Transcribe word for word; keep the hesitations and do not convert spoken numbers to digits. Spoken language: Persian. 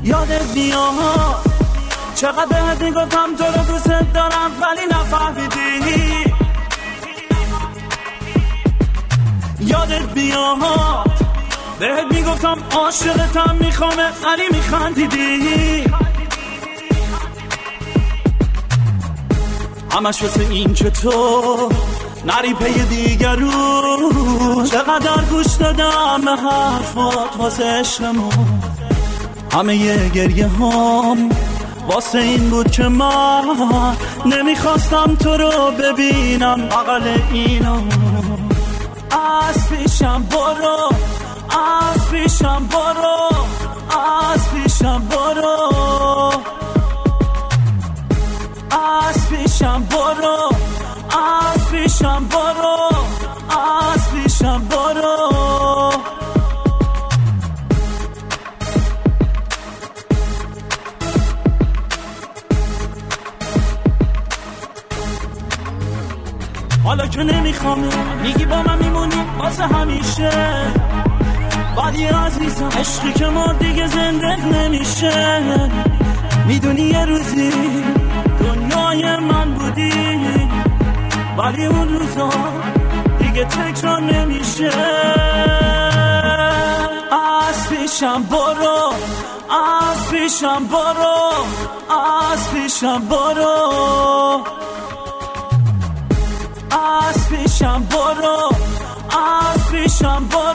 یادت میاد چقدر بهت میگفتم تو رو دوست دارم ولی نفهمیدی. یادت میاد بهت میگفتم عاشقتم میخوامه ولی میخندیدی. همش واسه این که تو نری پی دیگر رو. چقدر گوش دادم به حرفات واسه عشقمون. همه ی گریه هم واسه این بود که من نمیخواستم تو رو ببینم بغل اینو. از پیشم برو، از پیشم برو، از پیشم برو، از پیشم برو، از پیشم برو، از پیشم برو. حالا که نمیخوام میگی با من میمونی واسه همیشه، ولی عزیزم عشقی که ما دیگه زنده نمیشه. میدونی یه روزی دنیای من بودی ولی اون روزا دیگه تکرار نمیشه. از پیشم برو، از پیشم برو، از پیشم برو، از پیشم برو، از پیشم برو.